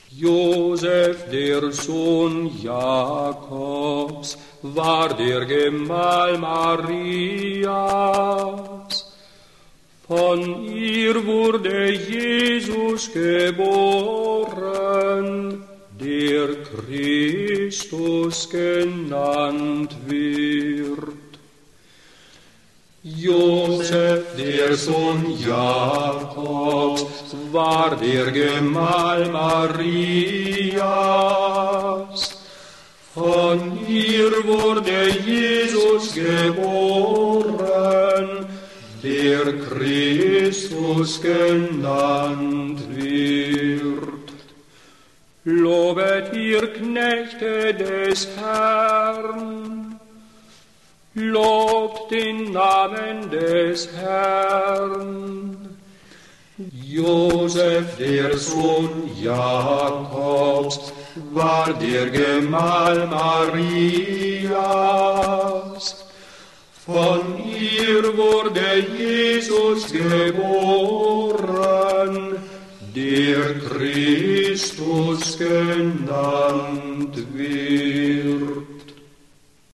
Josef, der Sohn Jakobs, war der Gemahl Marias. Von ihr wurde Jesus geboren, der Christus genannt wird. Josef, der Sohn Jakobs, war der Gemahl Marias. Von ihr wurde Jesus geboren, der Christus genannt wird. Lobet ihr Knechte des Herrn, lobt den Namen des Herrn. Josef, der Sohn Jakobs, war der Gemahl Marias. Von ihr wurde Jesus geboren, der Christus genannt wird.